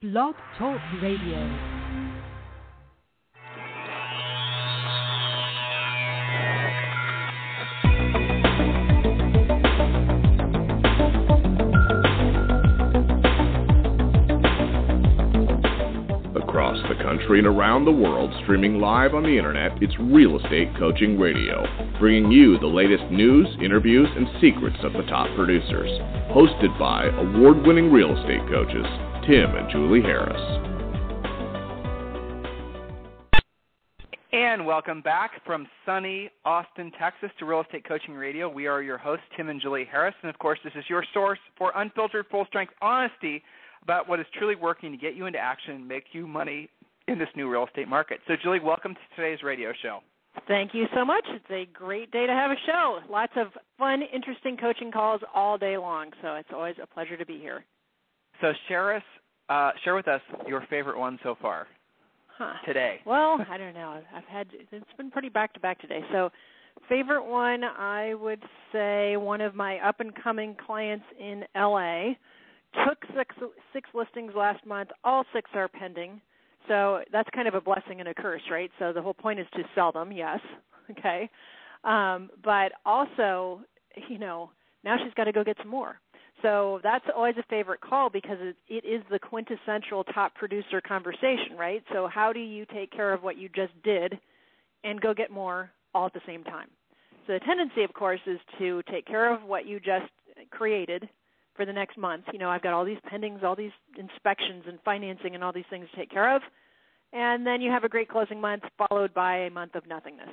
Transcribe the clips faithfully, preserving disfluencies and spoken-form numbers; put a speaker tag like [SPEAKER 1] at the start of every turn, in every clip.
[SPEAKER 1] Blog Talk Radio.
[SPEAKER 2] Across the country and around the world, streaming live on the internet, it's Real Estate Coaching Radio, bringing you the latest news, interviews, and secrets of the top producers. Hosted by award-winning real estate coaches, Tim and Julie Harris.
[SPEAKER 3] And welcome back from sunny Austin, Texas to Real Estate Coaching Radio. We are your hosts, Tim and Julie Harris, and of course, this is your source for unfiltered, full-strength honesty about what is truly working to get you into action and make you money in this new real estate market. So, Julie, welcome to today's radio show.
[SPEAKER 4] Thank you so much. It's a great day to have a show. Lots of fun, interesting coaching calls all day long, so it's always a pleasure to be here.
[SPEAKER 3] So share us, uh, share with us your favorite one so far
[SPEAKER 4] huh.
[SPEAKER 3] today.
[SPEAKER 4] Well, I don't know. I've had it's been pretty back-to-back today. So favorite one, I would say one of my up-and-coming clients in L A took six, six listings last month. All six are pending. So that's kind of a blessing and a curse, right? So the whole point is to sell them, yes, okay. Um, but also, you know, now she's got to go get some more. So that's always a favorite call because it, it is the quintessential top producer conversation, right? So how do you take care of what you just did and go get more all at the same time? So the tendency, of course, is to take care of what you just created for the next month. You know, I've got all these pendings, all these inspections and financing and all these things to take care of. And then you have a great closing month followed by a month of nothingness.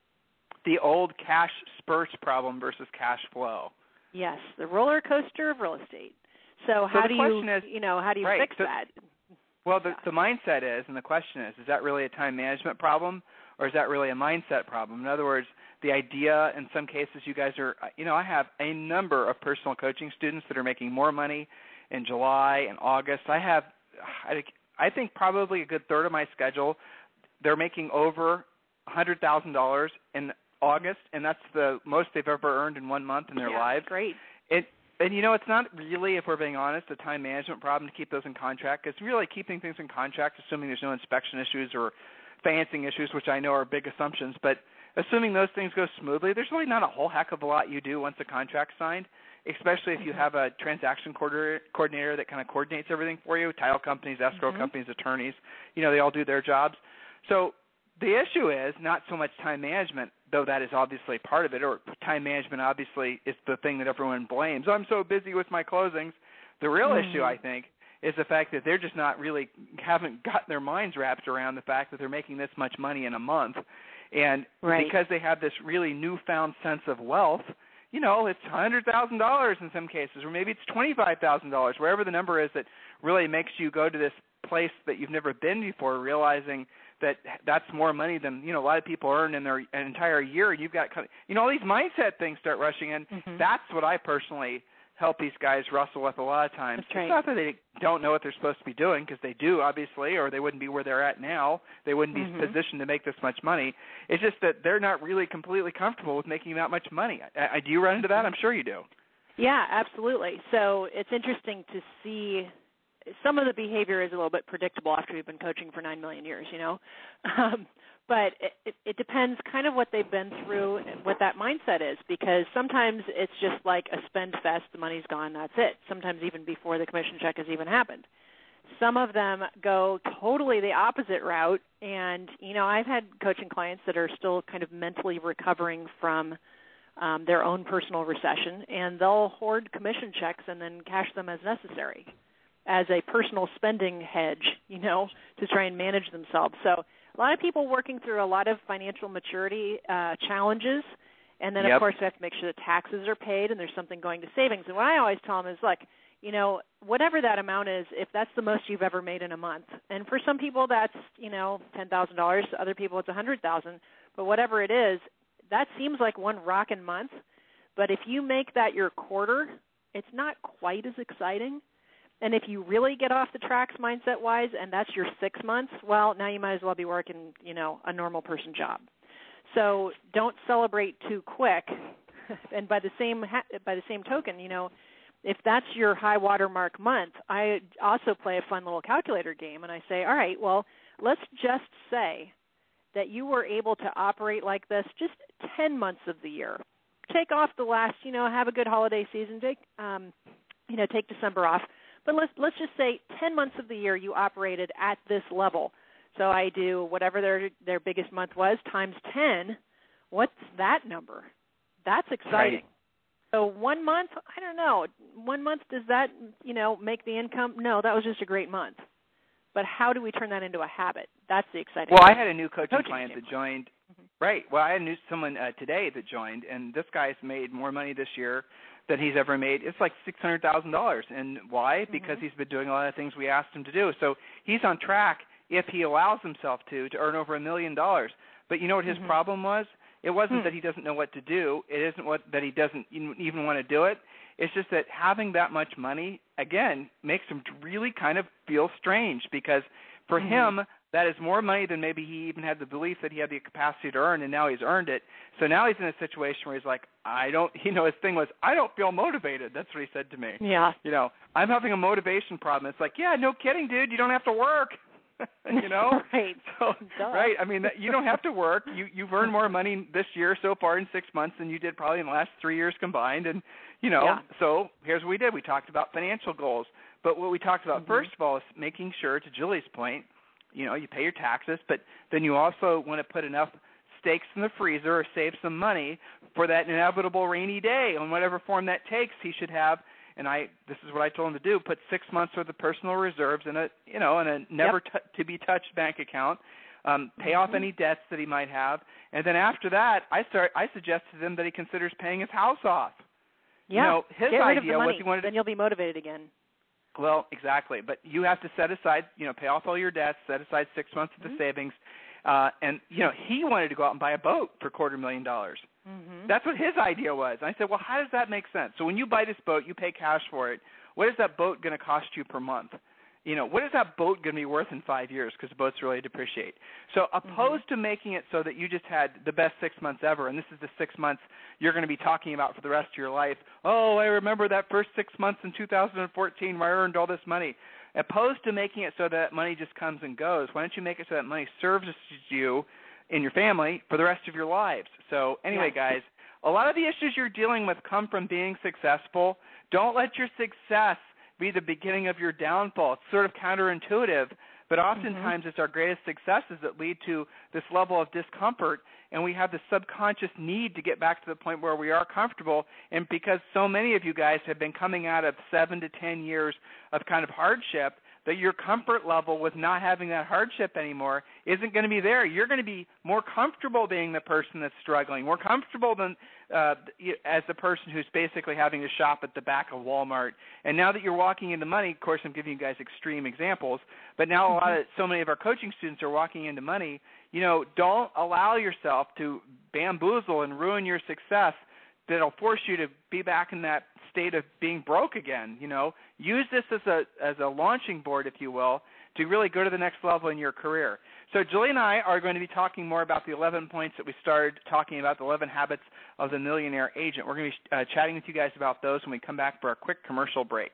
[SPEAKER 3] The old cash spurts problem versus cash flow.
[SPEAKER 4] Yes, the roller coaster of real estate. So how
[SPEAKER 3] so
[SPEAKER 4] do you,
[SPEAKER 3] is,
[SPEAKER 4] you know, how do you
[SPEAKER 3] right,
[SPEAKER 4] fix
[SPEAKER 3] so,
[SPEAKER 4] that?
[SPEAKER 3] Well, the, the mindset is, and the question is, is that really a time management problem or is that really a mindset problem? In other words, the idea, in some cases, you guys are, you know, I have a number of personal coaching students that are making more money in July and August. I have, I, I think probably a good third of my schedule, they're making over one hundred thousand dollars in August, and that's the most they've ever earned in one month in their
[SPEAKER 4] yeah,
[SPEAKER 3] lives.
[SPEAKER 4] Great.
[SPEAKER 3] It, and, you know, it's not really, if we're being honest, a time management problem to keep those in contract. It's really keeping things in contract, assuming there's no inspection issues or financing issues, which I know are big assumptions. But assuming those things go smoothly, there's really not a whole heck of a lot you do once the contract's signed, especially if you have a transaction coordinator that kind of coordinates everything for you, title companies, escrow mm-hmm. companies, attorneys. You know, they all do their jobs. So the issue is not so much time management, though that is obviously part of it, or time management obviously is the thing that everyone blames. I'm so busy with my closings. The real mm-hmm. issue, I think, is the fact that they're just not really, haven't gotten their minds wrapped around the fact that they're making this much money in a month. And
[SPEAKER 4] right.
[SPEAKER 3] because they have this really newfound sense of wealth, you know, it's one hundred thousand dollars in some cases, or maybe it's twenty-five thousand dollars, wherever the number is that really makes you go to this place that you've never been before, realizing that that's more money than, you know, a lot of people earn in their an entire year. And you've got, you know, all these mindset things start rushing in. Mm-hmm. That's what I personally help these guys wrestle with a lot of times.
[SPEAKER 4] That's right.
[SPEAKER 3] It's not that they don't know what they're supposed to be doing, because they do, obviously, or they wouldn't be where they're at now. They wouldn't be mm-hmm. positioned to make this much money. It's just that they're not really completely comfortable with making that much money. I, I, do you run into that? I'm sure you do.
[SPEAKER 4] Yeah, absolutely. So it's interesting to see some of the behavior is a little bit predictable after we've been coaching for nine million years, you know. Um, but it, it, it depends kind of what they've been through and what that mindset is, because sometimes it's just like a spend fest, the money's gone, that's it, sometimes even before the commission check has even happened. Some of them go totally the opposite route, and, you know, I've had coaching clients that are still kind of mentally recovering from um, their own personal recession, and they'll hoard commission checks and then cash them as necessary as a personal spending hedge, you know, to try and manage themselves. So a lot of people working through a lot of financial maturity uh, challenges, and then,
[SPEAKER 3] yep.
[SPEAKER 4] of course, we have to make sure the taxes are paid and there's something going to savings. And what I always tell them is, look, you know, whatever that amount is, if that's the most you've ever made in a month, and for some people that's, you know, ten thousand dollars, other people it's one hundred thousand dollars, but whatever it is, that seems like one rockin' month. But if you make that your quarter, it's not quite as exciting. And if you really get off the tracks mindset-wise and that's your six months, well, now you might as well be working, you know, a normal person job. So don't celebrate too quick. And by the same ha- by the same token, you know, if that's your high watermark month, I also play a fun little calculator game, and I say, all right, well, let's just say that you were able to operate like this just ten months of the year. Take off the last, you know, have a good holiday season, take, um, you know, take December off. But let's let's just say ten months of the year you operated at this level. So I do whatever their their biggest month was times ten. What's that number? That's exciting.
[SPEAKER 3] Right.
[SPEAKER 4] So one month, I don't know. One month, does that, you know, make the income? No, that was just a great month. But how do we turn that into a habit? That's the exciting
[SPEAKER 3] Well,
[SPEAKER 4] part.
[SPEAKER 3] I had a new coaching,
[SPEAKER 4] coaching
[SPEAKER 3] client
[SPEAKER 4] standpoint.
[SPEAKER 3] that joined.
[SPEAKER 4] Mm-hmm.
[SPEAKER 3] Right. Well, I had new, someone uh, today that joined, and this guy's made more money this year than he's ever made. It's like six hundred thousand dollars. And why? Because
[SPEAKER 4] Mm-hmm.
[SPEAKER 3] he's been doing a lot of things we asked him to do. So he's on track, if he allows himself to, to earn over a million dollars. But you know what his
[SPEAKER 4] Mm-hmm.
[SPEAKER 3] problem was? It wasn't
[SPEAKER 4] Hmm.
[SPEAKER 3] that he doesn't know what to do. It isn't what that he doesn't even want to do it. It's just that having that much money, again, makes him really kind of feel strange, because for
[SPEAKER 4] Mm-hmm.
[SPEAKER 3] him, that is more money than maybe he even had the belief that he had the capacity to earn, and now he's earned it. So now he's in a situation where he's like, I don't, you know, his thing was, I don't feel motivated. That's what he said to me.
[SPEAKER 4] Yeah.
[SPEAKER 3] You know, I'm having a motivation problem. It's like, yeah, no kidding, dude. You don't have to work. You know?
[SPEAKER 4] Right.
[SPEAKER 3] So,
[SPEAKER 4] Duh.
[SPEAKER 3] right. I mean, that, you don't have to work. You, you've earned more money this year so far in six months than you did probably in the last three years combined. And, you know,
[SPEAKER 4] Yeah.
[SPEAKER 3] so here's what we did. We talked about financial goals. But what we talked about
[SPEAKER 4] Mm-hmm.
[SPEAKER 3] first of all is making sure, to Julie's point, you know, you pay your taxes, but then you also want to put enough steaks in the freezer or save some money for that inevitable rainy day, in whatever form that takes. He should have, and I this is what I told him to do, put six months worth of personal reserves in a, you know, in a never
[SPEAKER 4] Yep.
[SPEAKER 3] t- to be touched bank account. Um, pay
[SPEAKER 4] Mm-hmm.
[SPEAKER 3] off any debts that he might have, and then after that, I start. I suggested to him that he considers paying his house off.
[SPEAKER 4] Yeah.
[SPEAKER 3] You know, his
[SPEAKER 4] Get rid of
[SPEAKER 3] idea
[SPEAKER 4] the
[SPEAKER 3] was
[SPEAKER 4] money.
[SPEAKER 3] he wanted to.
[SPEAKER 4] Then you'll be motivated again.
[SPEAKER 3] Well, exactly. But you have to set aside, you know, pay off all your debts, set aside six months of
[SPEAKER 4] Mm-hmm.
[SPEAKER 3] the savings. Uh, and, you know, he wanted to go out and buy a boat for a quarter million dollars.
[SPEAKER 4] Mm-hmm.
[SPEAKER 3] That's what his idea was. And I said, well, how does that make sense? So when you buy this boat, you pay cash for it. What is that boat going to cost you per month? You know, what is that boat going to be worth in five years? Because the boats really depreciate. So opposed
[SPEAKER 4] Mm-hmm.
[SPEAKER 3] to making it so that you just had the best six months ever, and this is the six months you're going to be talking about for the rest of your life. Oh, I remember that first six months in two thousand fourteen where I earned all this money. Opposed to making it so that money just comes and goes, why don't you make it so that money serves you and your family for the rest of your lives? So anyway,
[SPEAKER 4] Yeah.
[SPEAKER 3] guys, a lot of the issues you're dealing with come from being successful. Don't let your success be the beginning of your downfall. It's sort of counterintuitive, but oftentimes mm-hmm. it's our greatest successes that lead to this level of discomfort, and we have the subconscious need to get back to the point where we are comfortable. And because so many of you guys have been coming out of seven to ten years of kind of hardship, that your comfort level with not having that hardship anymore isn't going to be there. You're going to be more comfortable being the person that's struggling, more comfortable than uh, as the person who's basically having to shop at the back of Walmart. And now that you're walking into money, of course, I'm giving you guys extreme examples, but now a lot of so many of our coaching students are walking into money. You know, don't allow yourself to bamboozle and ruin your success that'll force you to be back in that state of being broke again. You know, use this as a as a launching board, if you will, to really go to the next level in your career. So Julie and I are going to be talking more about the eleven points that we started talking about, the eleven habits of the millionaire agent. We're going to be uh, chatting with you guys about those when we come back for a quick commercial break.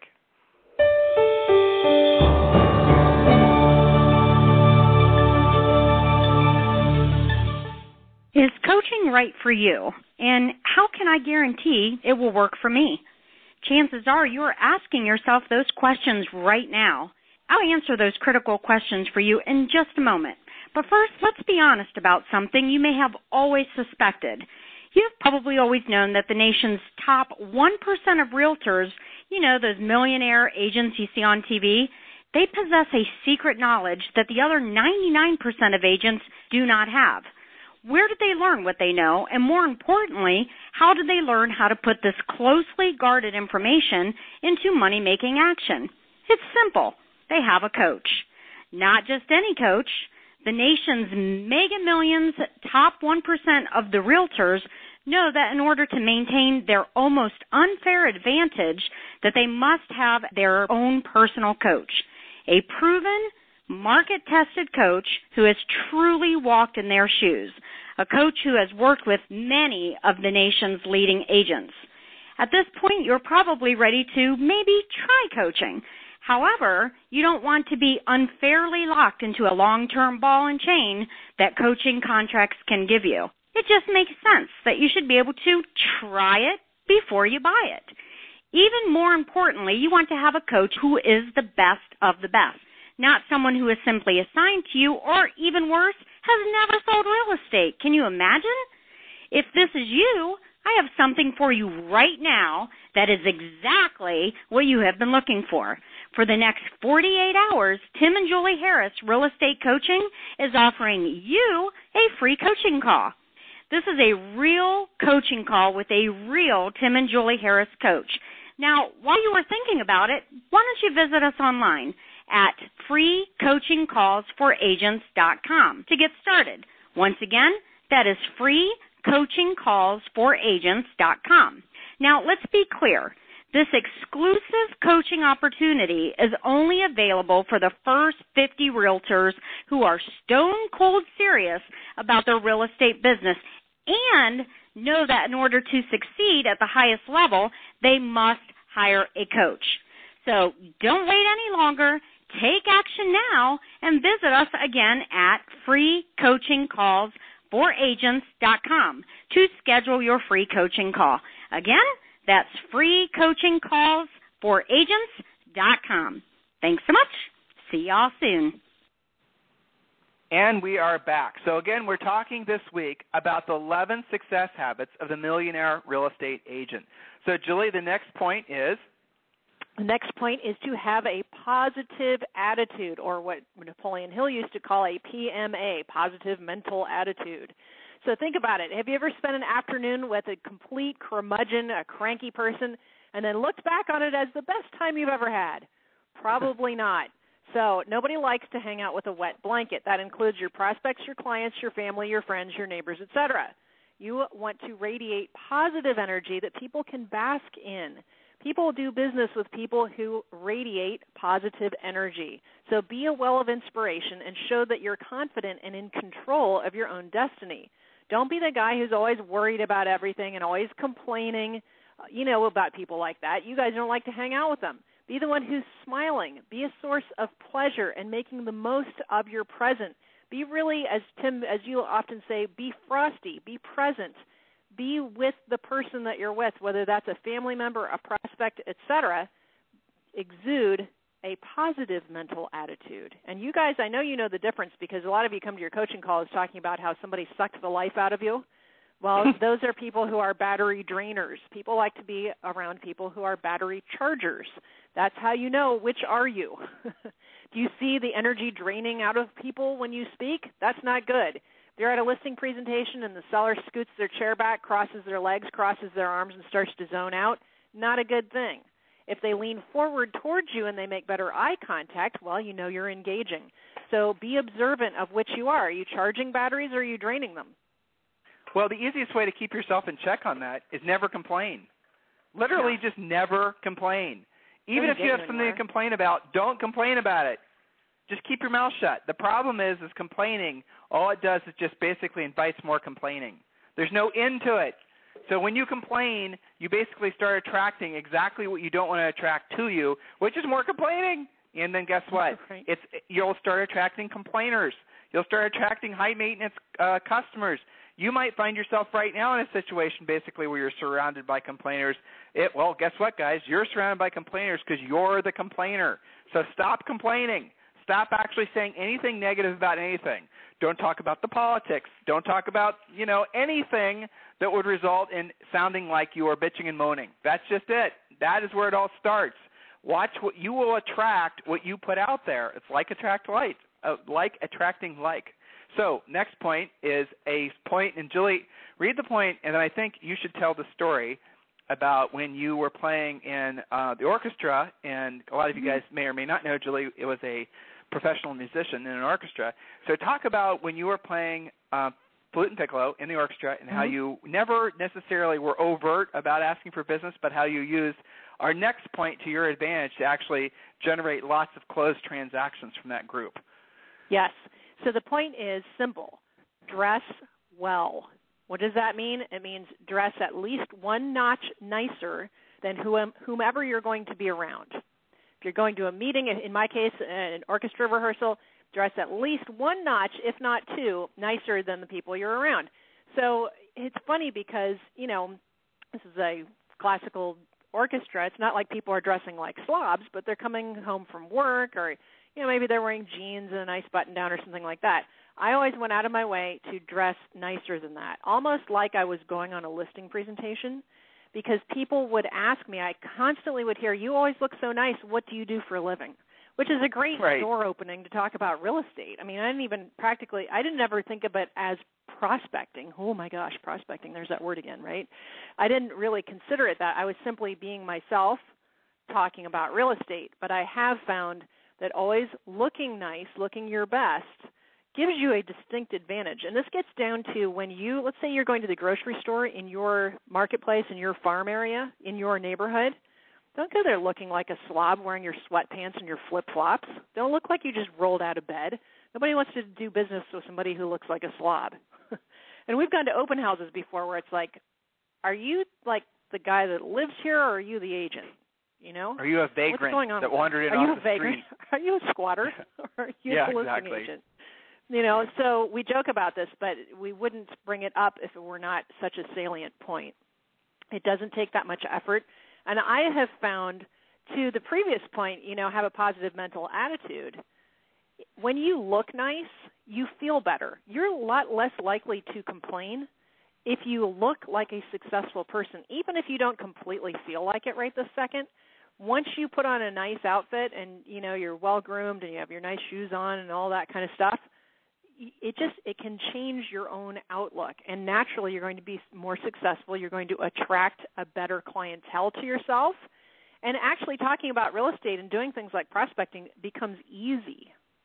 [SPEAKER 5] Is coaching right for you? And how can I guarantee it will work for me? Chances are you are asking yourself those questions right now. I'll answer those critical questions for you in just a moment. But first, let's be honest about something you may have always suspected. You've probably always known that the nation's top one percent of realtors, you know, those millionaire agents you see on T V, they possess a secret knowledge that the other ninety-nine percent of agents do not have. Where did they learn what they know? And more importantly, how did they learn how to put this closely guarded information into money-making action? It's simple. They have a coach. Not just any coach. The nation's mega millions, top one percent of the realtors know that in order to maintain their almost unfair advantage, that they must have their own personal coach, a proven, market-tested coach who has truly walked in their shoes, a coach who has worked with many of the nation's leading agents. At this point, you're probably ready to maybe try coaching. However, you don't want to be unfairly locked into a long-term ball and chain that coaching contracts can give you. It just makes sense that you should be able to try it before you buy it. Even more importantly, you want to have a coach who is the best of the best, not someone who is simply assigned to you or, even worse, has never sold real estate. Can you imagine? If this is you, I have something for you right now that is exactly what you have been looking for. For the next forty-eight hours, Tim and Julie Harris Real Estate Coaching is offering you a free coaching call. This is a real coaching call with a real Tim and Julie Harris coach. Now, while you are thinking about it, why don't you visit us online at free coaching calls for agents dot com to get started. Once again, that is free coaching calls for agents dot com. Now, let's be clear. This exclusive coaching opportunity is only available for the first fifty realtors who are stone cold serious about their real estate business and know that in order to succeed at the highest level, they must hire a coach. So don't wait any longer. Take action now and visit us again at free coaching calls for agents dot com to schedule your free coaching call. Again, that's free coaching calls for agents dot com. Thanks so much. See y'all soon.
[SPEAKER 3] And we are back. So again, we're talking this week about the eleven success habits of the millionaire real estate agent. So Julie, the next point is?
[SPEAKER 4] The next point is to have a positive attitude, or what Napoleon Hill used to call a P M A, positive mental attitude. So think about it. Have you ever spent an afternoon with a complete curmudgeon, a cranky person, and then looked back on it as the best time you've ever had? Probably not. So nobody likes to hang out with a wet blanket. That includes your prospects, your clients, your family, your friends, your neighbors, et cetera. You want to radiate positive energy that people can bask in. People do business with people who radiate positive energy. So be a well of inspiration and show that you're confident and in control of your own destiny. Don't be the guy who's always worried about everything and always complaining, you know, about people like that. You guys don't like to hang out with them. Be the one who's smiling. Be a source of pleasure and making the most of your present. Be really, as Tim, as you often say, be frosty, be present. Be with the person that you're with, whether that's a family member, a prospect, et cetera. Exude a positive mental attitude. And you guys, I know you know the difference because a lot of you come to your coaching calls talking about how somebody sucked the life out of you. Well, those are people who are battery drainers. People like to be around people who are battery chargers. That's how you know which are you. Do you see the energy draining out of people when you speak? That's not good. They're at a listing presentation and the seller scoots their chair back, crosses their legs, crosses their arms, and starts to zone out. Not a good thing. If they lean forward towards you and they make better eye contact, well, you know you're engaging. So be observant of which you are. Are you charging batteries or are you draining them?
[SPEAKER 3] Well, the easiest way to keep yourself in check on that is never complain. Literally
[SPEAKER 4] yeah.
[SPEAKER 3] just never complain. Even
[SPEAKER 4] Doesn't
[SPEAKER 3] if you have
[SPEAKER 4] you
[SPEAKER 3] something
[SPEAKER 4] anywhere.
[SPEAKER 3] to complain about, don't complain about it. Just keep your mouth shut. The problem is, is complaining, all it does is just basically invites more complaining. There's no end to it. So when you complain, you basically start attracting exactly what you don't want to attract to you, which is more complaining. And then guess what?
[SPEAKER 4] Right.
[SPEAKER 3] It's you'll start attracting complainers. You'll start attracting high-maintenance uh, customers. You might find yourself right now in a situation basically where you're surrounded by complainers. It, well, guess what, guys? You're surrounded by complainers because you're the complainer. So stop complaining. Stop actually saying anything negative about anything. Don't talk about the politics. Don't talk about, you know, anything that would result in sounding like you are bitching and moaning. That's just it. That is where it all starts. Watch what you will attract, what you put out there. It's like attract like, uh, like attracting like. So next point is a point, and Julie, read the point, and then I think you should tell the story about when you were playing in uh, the orchestra, and a lot of you guys may or may not know, Julie, it was a professional musician in an orchestra. So talk about when you were playing uh, flute and piccolo in the orchestra and mm-hmm. how you never necessarily were overt about asking for business, but how you used our next point to your advantage to actually generate lots of closed transactions from that group.
[SPEAKER 4] Yes. So the point is simple. Dress well. What does that mean? It means dress at least one notch nicer than whomever you're going to be around. If you're going to a meeting, in my case, an orchestra rehearsal, dress at least one notch, if not two, nicer than the people you're around. So it's funny because, you know, this is a classical orchestra. It's not like people are dressing like slobs, but they're coming home from work, or, you know, maybe they're wearing jeans and a nice button down or something like that. I always went out of my way to dress nicer than that, almost like I was going on a listing presentation, because people would ask me, I constantly would hear, you always look so nice, what do you do for a living? Which is a great
[SPEAKER 3] right.
[SPEAKER 4] door opening to talk about real estate. I mean, I didn't even practically, I didn't ever think of it as prospecting. Oh my gosh, prospecting, there's that word again, right? I didn't really consider it that. I was simply being myself talking about real estate. But I have found that always looking nice, looking your best, gives you a distinct advantage. And this gets down to when you, let's say you're going to the grocery store in your marketplace, in your farm area, in your neighborhood. Don't go there looking like a slob wearing your sweatpants and your flip-flops. Don't look like you just rolled out of bed. Nobody wants to do business with somebody who looks like a slob. And we've gone to open houses before where it's like, are you like the guy that lives here, or are you the agent? You know?
[SPEAKER 3] Are you a vagrant
[SPEAKER 4] What's going on
[SPEAKER 3] that wandered in
[SPEAKER 4] are
[SPEAKER 3] off
[SPEAKER 4] you a
[SPEAKER 3] the
[SPEAKER 4] vagrant?
[SPEAKER 3] street?
[SPEAKER 4] Are you a squatter? Or are you
[SPEAKER 3] yeah,
[SPEAKER 4] a listing
[SPEAKER 3] exactly.
[SPEAKER 4] agent? You know, so we joke about this, but we wouldn't bring it up if it were not such a salient point. It doesn't take that much effort. And I have found, to the previous point, you know, have a positive mental attitude. When you look nice, you feel better. You're a lot less likely to complain if you look like a successful person, even if you don't completely feel like it right this second. Once you put on a nice outfit and, you know, you're well-groomed and you have your nice shoes on and all that kind of stuff, it just, it can change your own outlook. And naturally, you're going to be more successful. You're going to attract a better clientele to yourself. And actually talking about real estate and doing things like prospecting becomes easy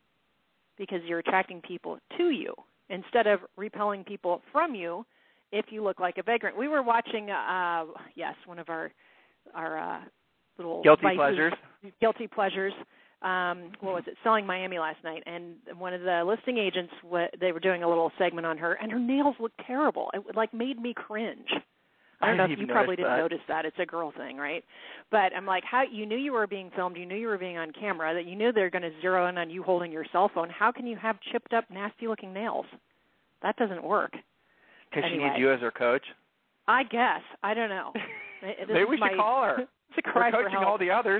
[SPEAKER 4] because you're attracting people to you instead of repelling people from you if you look like a vagrant. We were watching, uh, yes, one of our our uh, little
[SPEAKER 3] Guilty
[SPEAKER 4] vices,
[SPEAKER 3] pleasures.
[SPEAKER 4] Guilty pleasures. Um, what was it? Selling Miami last night, and one of the listing agents, they were doing a little segment on her, and her nails looked terrible. It like made me cringe. I don't
[SPEAKER 3] I
[SPEAKER 4] know
[SPEAKER 3] didn't
[SPEAKER 4] if you
[SPEAKER 3] even
[SPEAKER 4] probably
[SPEAKER 3] notice
[SPEAKER 4] didn't
[SPEAKER 3] that.
[SPEAKER 4] notice that. It's a girl thing, right? But I'm like, how you knew you were being filmed, you knew you were being on camera, that you knew they're going to zero in on you holding your cell phone. How can you have chipped up, nasty-looking nails? That doesn't work.
[SPEAKER 3] Because
[SPEAKER 4] anyway.
[SPEAKER 3] she needs you as her coach?
[SPEAKER 4] I guess. I don't know. This
[SPEAKER 3] Maybe we
[SPEAKER 4] is
[SPEAKER 3] should
[SPEAKER 4] my,
[SPEAKER 3] call her.
[SPEAKER 4] It's a cry
[SPEAKER 3] We're
[SPEAKER 4] for
[SPEAKER 3] coaching
[SPEAKER 4] help.
[SPEAKER 3] all the others.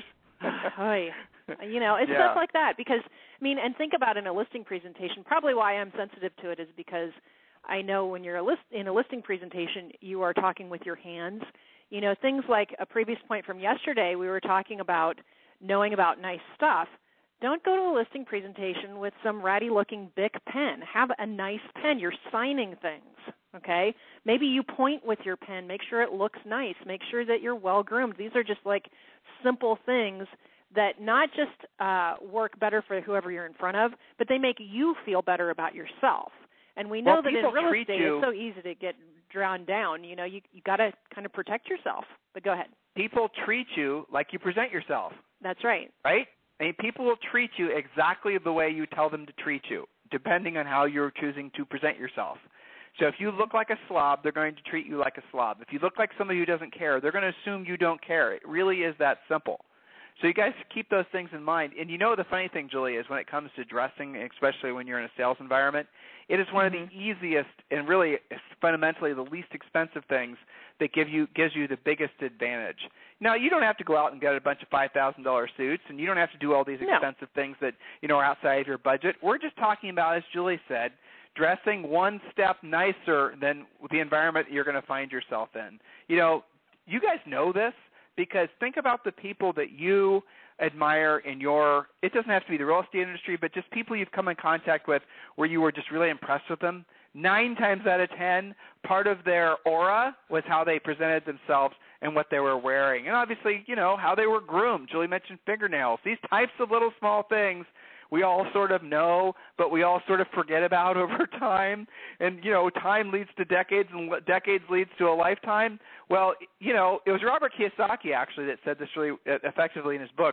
[SPEAKER 4] Oy. You know, it's
[SPEAKER 3] Yeah.
[SPEAKER 4] stuff like that because, I mean, and think about in a listing presentation, probably why I'm sensitive to it is because I know when you're a list, in a listing presentation, you are talking with your hands. You know, things like a previous point from yesterday, we were talking about knowing about nice stuff. Don't go to a listing presentation with some ratty-looking Bic pen. Have a nice pen. You're signing things, okay? Maybe you point with your pen. Make sure it looks nice. Make sure that you're well-groomed. These are just like simple things that not just uh, work better for whoever you're in front of, but they make you feel better about yourself. And we know
[SPEAKER 3] Well,
[SPEAKER 4] that in
[SPEAKER 3] people
[SPEAKER 4] real
[SPEAKER 3] treat
[SPEAKER 4] estate
[SPEAKER 3] you-
[SPEAKER 4] it's so easy to get drowned down. You know, you you got to kind of protect yourself. But go ahead.
[SPEAKER 3] People treat you like you present yourself,
[SPEAKER 4] That's right.
[SPEAKER 3] right? I mean, people will treat you exactly the way you tell them to treat you, depending on how you're choosing to present yourself. So if you look like a slob, they're going to treat you like a slob. If you look like somebody who doesn't care, they're going to assume you don't care. It really is that simple. So you guys keep those things in mind. And you know the funny thing, Julie, is when it comes to dressing, especially when you're in a sales environment, it is one
[SPEAKER 4] Mm-hmm.
[SPEAKER 3] of the easiest and really fundamentally the least expensive things that give you gives you the biggest advantage. Now, you don't have to go out and get a bunch of five thousand dollars suits, and you don't have to do all these
[SPEAKER 4] No.
[SPEAKER 3] expensive things that, you know, are outside of your budget. We're just talking about, as Julie said, dressing one step nicer than the environment you're going to find yourself in. You know, you guys know this. Because think about the people that you admire in your – it doesn't have to be the real estate industry, but just people you've come in contact with where you were just really impressed with them. Nine times out of ten, part of their aura was how they presented themselves and what they were wearing. And obviously, you know, how they were groomed. Julie mentioned fingernails. These types of little small things we all sort of know, but we all sort of forget about over time. And, you know, time leads to decades and decades leads to a lifetime. Well, you know, it was Robert Kiyosaki actually that said this really effectively in his books.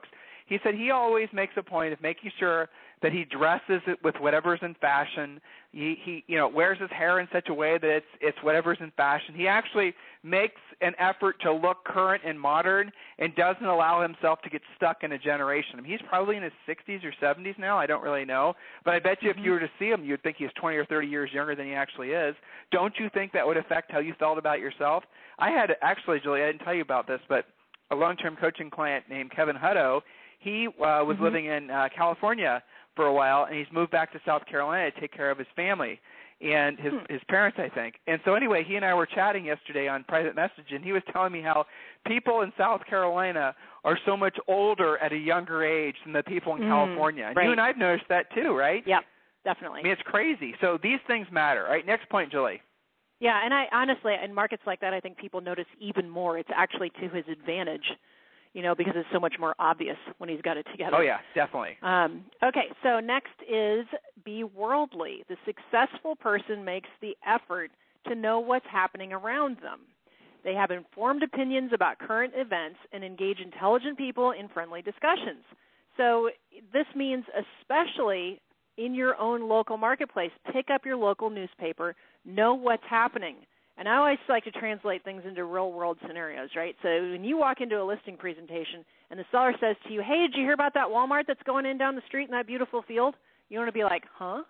[SPEAKER 3] He said he always makes a point of making sure that he dresses it with whatever's in fashion. He, he, you know, wears his hair in such a way that it's it's whatever's in fashion. He actually makes an effort to look current and modern and doesn't allow himself to get stuck in a generation. I mean, he's probably in his sixties or seventies now. I don't really know. But I bet you
[SPEAKER 4] mm-hmm.
[SPEAKER 3] if you were to see him, you'd think he's twenty or thirty years younger than he actually is. Don't you think that would affect how you felt about yourself? I had actually, Julie, I didn't tell you about this, but a long-term coaching client named Kevin Hutto, he uh, was
[SPEAKER 4] mm-hmm.
[SPEAKER 3] living in uh, California for a while, and he's moved back to South Carolina to take care of his family and his
[SPEAKER 4] hmm.
[SPEAKER 3] his parents, I think. And so anyway, he and I were chatting yesterday on private message, and he was telling me how people in South Carolina are so much older at a younger age than the people in
[SPEAKER 4] mm,
[SPEAKER 3] California. And
[SPEAKER 4] right.
[SPEAKER 3] you and I have noticed that too, right?
[SPEAKER 4] Yep, definitely.
[SPEAKER 3] I mean, it's crazy. So these things matter. All right, next point, Julie.
[SPEAKER 4] Yeah, and I honestly, in markets like that, I think people notice even more. It's actually to his advantage, you know, because it's so much more obvious when he's got it together.
[SPEAKER 3] Oh, yeah, definitely.
[SPEAKER 4] Um, okay, so next is be worldly. The successful person makes the effort to know what's happening around them. They have informed opinions about current events and engage intelligent people in friendly discussions. So this means especially in your own local marketplace, pick up your local newspaper, know what's happening. And I always like to translate things into real-world scenarios, right? So when you walk into a listing presentation and the seller says to you, hey, did you hear about that Walmart that's going in down the street in that beautiful field? You want to be like, huh?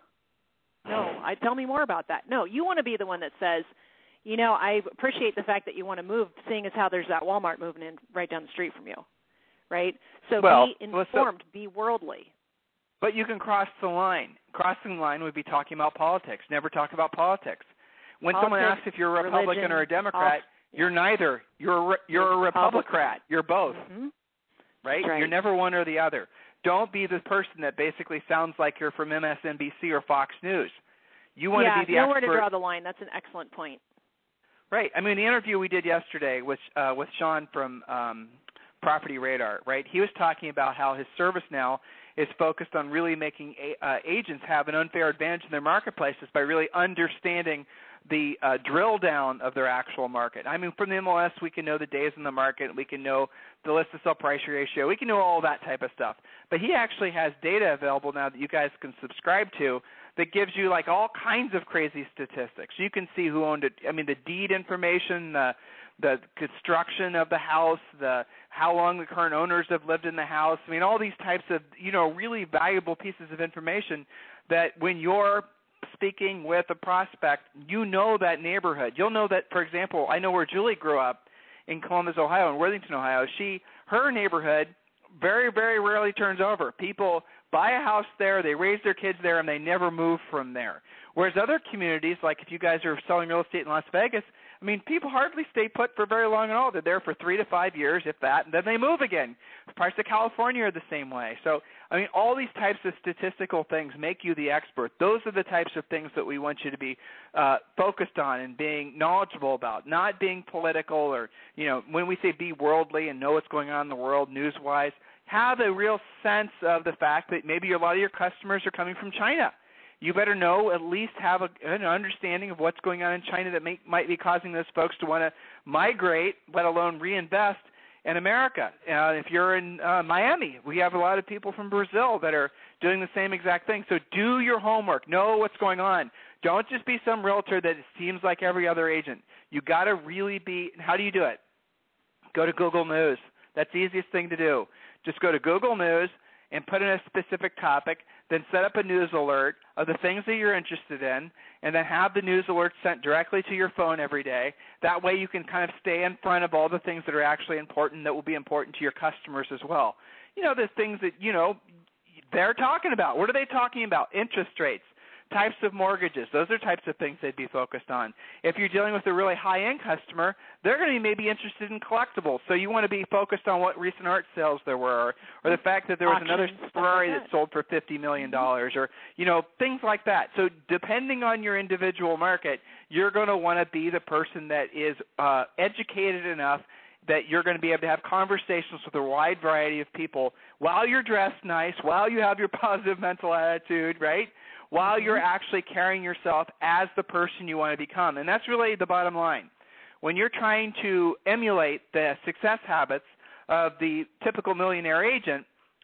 [SPEAKER 4] No, I, tell me more about that. No, you want to be the one that says, you know, I appreciate the fact that you want to move, seeing as how there's that Walmart moving in right down the street from you, right? So
[SPEAKER 3] well,
[SPEAKER 4] be informed, well, so, be worldly.
[SPEAKER 3] But you can cross the line. Crossing the line would be talking about politics. Never talk about politics. When
[SPEAKER 4] Politics,
[SPEAKER 3] someone asks if you're a Republican
[SPEAKER 4] religion,
[SPEAKER 3] or a Democrat,
[SPEAKER 4] off,
[SPEAKER 3] you're yeah. neither. You're a, you're a Republican. You're both,
[SPEAKER 4] mm-hmm.
[SPEAKER 3] right?
[SPEAKER 4] right?
[SPEAKER 3] You're never one or the other. Don't be the person that basically sounds like you're from M S N B C or Fox News. You want
[SPEAKER 4] yeah,
[SPEAKER 3] to be the
[SPEAKER 4] know
[SPEAKER 3] expert.
[SPEAKER 4] Where to draw the line. That's an excellent point.
[SPEAKER 3] Right. I mean, the interview we did yesterday with uh, with Sean from um, Property Radar, right? He was talking about how his service now is focused on really making a, uh, agents have an unfair advantage in their marketplaces by really understanding the uh, drill down of their actual market. I mean, from the M L S, we can know the days in the market. We can know the list to sell price ratio. We can know all that type of stuff. But he actually has data available now that you guys can subscribe to that gives you like all kinds of crazy statistics. You can see who owned it. I mean, the deed information, the the construction of the house, the how long the current owners have lived in the house. I mean, all these types of, you know, really valuable pieces of information that when you're speaking with a prospect, you know that neighborhood. You'll know that, for example, I know where Julie grew up in Columbus, Ohio, in Worthington, Ohio. She, her neighborhood very, very rarely turns over. People buy a house there, they raise their kids there, and they never move from there. Whereas other communities, like if you guys are selling real estate in Las Vegas, I mean, people hardly stay put for very long at all. They're there for three to five years, if that, and then they move again. Parts of California are the same way. So, I mean, all these types of statistical things make you the expert. Those are the types of things that we want you to be uh, focused on and being knowledgeable about, not being political or, you know, when we say be worldly and know what's going on in the world news-wise, have a real sense of the fact that maybe a lot of your customers are coming from China. You better know, at least have a, an understanding of what's going on in China that may, might be causing those folks to want to migrate, let alone reinvest in America. Uh, if you're in uh, Miami, we have a lot of people from Brazil that are doing the same exact thing. So do your homework. Know what's going on. Don't just be some realtor that seems like every other agent. You got to really be – how do you do it? Go to Google News. That's the easiest thing to do. Just go to Google News and put in a specific topic, then set up a news alert of the things that you're interested in, and then have the news alert sent directly to your phone every day. That way you can kind of stay in front of all the things that are actually important that will be important to your customers as well. You know, the things that, you know, they're talking about. What are they talking about? Interest rates, types of mortgages. Those are types of things they'd be focused on. If you're dealing with a really high-end customer, they're going to be maybe interested in collectibles. So you want to be focused on what recent art sales there were, or the fact that there was
[SPEAKER 4] Auctions,
[SPEAKER 3] another Ferrari
[SPEAKER 4] like
[SPEAKER 3] that.
[SPEAKER 4] that
[SPEAKER 3] sold for fifty million dollars, or, you know, things like that. So depending on your individual market, you're going to want to be the person that is uh, educated enough that you're going to be able to have conversations with a wide variety of people while you're dressed nice, while you have your positive mental attitude, right? While you're actually carrying yourself as the person you want to become. And that's really the bottom line. When you're trying to emulate the success habits of the typical millionaire agent,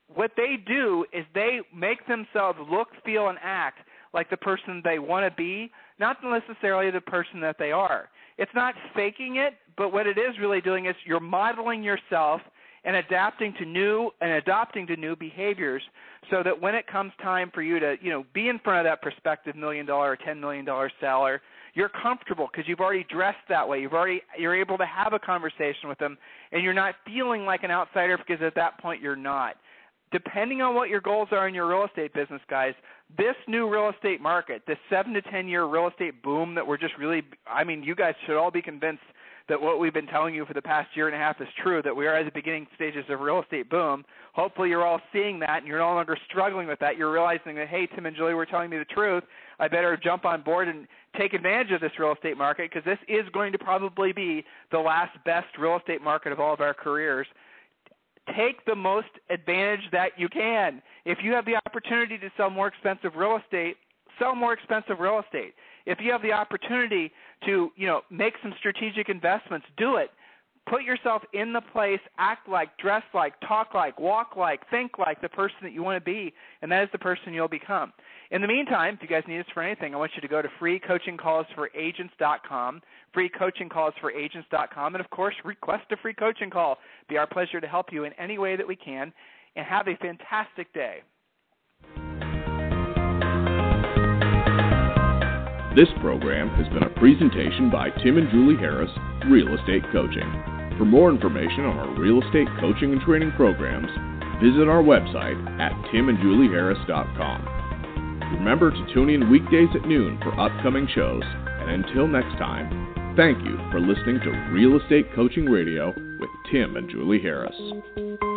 [SPEAKER 3] what they do is they make themselves look, feel, and act like the person they want to be, not necessarily the person that they are. It's not faking it, but what it is really doing is you're modeling yourself and adapting to new and adopting to new behaviors, so that when it comes time for you to, you know, be in front of that prospective million dollar or ten million dollar seller, you're comfortable because you've already dressed that way. You've already you're able to have a conversation with them, and you're not feeling like an outsider because at that point you're not. Depending on what your goals are in your real estate business, guys, this new real estate market, this seven to ten year real estate boom that we're just really, I mean, you guys should all be convinced that what we've been telling you for the past year and a half is true, that we are at the beginning stages of real estate boom. Hopefully you're all seeing that and you're no longer struggling with that. You're realizing that, hey, Tim and Julie were telling me the truth. I better jump on board and take advantage of this real estate market, because this is going to probably be the last best real estate market of all of our careers. Take the most advantage that you can. If you have the opportunity to sell more expensive real estate, sell more expensive real estate. If you have the opportunity to, you know, make some strategic investments, do it. Put yourself in the place, act like, dress like, talk like, walk like, think like the person that you want to be, and that is the person you'll become. In the meantime, if you guys need us for anything, I want you to go to free coaching calls for agents dot com, free coaching calls for agents dot com, and, of course, request a free coaching call. It'd be our pleasure to help you in any way that we can, and have a fantastic day.
[SPEAKER 2] This program has been a presentation by Tim and Julie Harris, Real Estate Coaching. For more information on our real estate coaching and training programs, visit our website at tim and julie harris dot com. Remember to tune in weekdays at noon for upcoming shows, and until next time, thank you for listening to Real Estate Coaching Radio with Tim and Julie Harris.